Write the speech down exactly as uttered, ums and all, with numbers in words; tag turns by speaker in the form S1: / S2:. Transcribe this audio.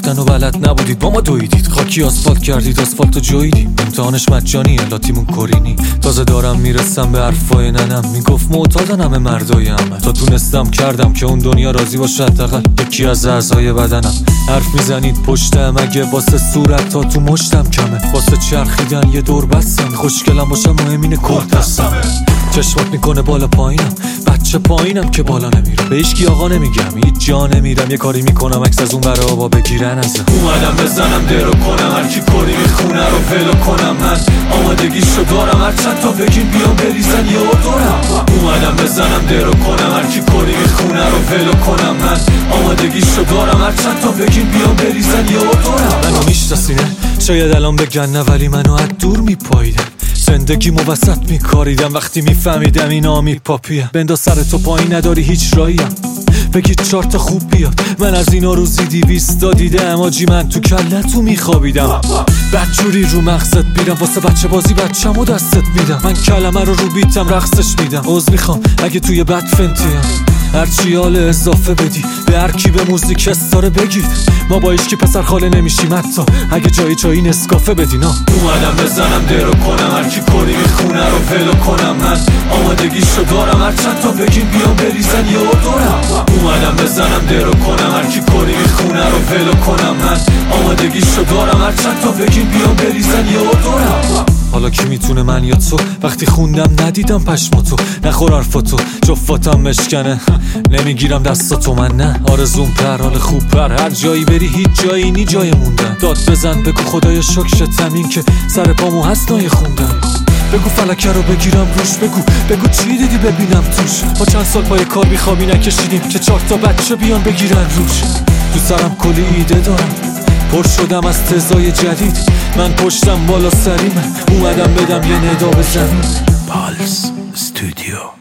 S1: رفتن و بلد نبودید با ما دویدید، خاکی آسفالت کردید آسفالتو جویدیم. امتحانش مجانیه لاتیمون کورینی. تازه دارم میرسم به حرفای ننم، میگفت معتادن همه مردای همه. تا تونستم کردم که اون دنیا راضی باشه حداقل یکی از اعضای بدنم. حرف میزنید پشتم اگه واسه صورت تا تو مشتم کمه، واسه چرخیدن یه دور بستم. خوشگلم باشم مهم اینه کردستمه. چشمات میکنه بالا پایینم، بچه پایینم که بالا نمیرم. به هیچکی آقا نمیگم، هیچ جا نمیرم. یه کاری میکنم عکس از اون برا آبا بگیرن ازم. اومدم بزنم درو کنم، هر کی کاری میخونه رو ولو کنم. من آمادگیشو دارم، هر چند تا بگین بیام بریزن یه دورم. اومدم بزنم درو کنم، هر کی کاری میخونه رو ولو کنم. من آمادگیشو دارم، هر چند تا بگین بیام بریزن یه دورم. منو میشناسینه شاید الان بگن نه، ولی منو از دور میپاییدم. زندگی مو وسط میکاریدم وقتی میفهمیدم اینا میپاپیه. بنداز سر تو پایین نداری هیچ راهیم، بگید چهار تا خوب بیاد. من از اینا روزی دیویستا دیدم آجی، من تو کلتو میخوابیدم. بدجوری رو مغزت میرم، واسه بچه بازی بچه‌مو دستت میدم. من کلمه رو رو بیتم رقصش میدم. عذر میخوام اگه توی بد فنتیم، هرچی حال اضافه بدی به هر کی به موزیک استاره بگید. ما با هیچکی پسر خاله نمیشیم حتی اگه جایی جایی نسکافه بدینا. اومدم بزنم درو کنم، هر کی کاری میخونه رو ولو کنم. من آمادگیشو دارم، هر چند تا بگین بیام بریزن یه دورم. اومدم بزنم درو کنم، هر کی کاری میخونه رو ولو کنم. من آمادگیشو دارم، هر چند تا بگین بیام بریزن یه دورم. حالا کی میتونه من یا تو؟ وقتی خوندم ندیدم پشماتو، نخور حرفاتو جفاتم مشکنه. نمیگیرم دستاتو من نه، آرزوم پر حال خوب پر. هر جایی بری هیچ جایی نی جای موندن. داد بزن بگو خدای شکرت همین که سر پامو هست نای خوندن. بگو فلکه رو بگیرم روش، بگو بگو چی دیدی ببینم توش. ما چند سال پای کار بیخوابی نکشیدیم که چهار تا بچه بیان بگیرن روش. تو سرم کلی ایده دارم، پر شدم از تزای جدید. من پشتم بالا سریمه، اومدم بدم یه ندا به زمین.
S2: پالس استودیو.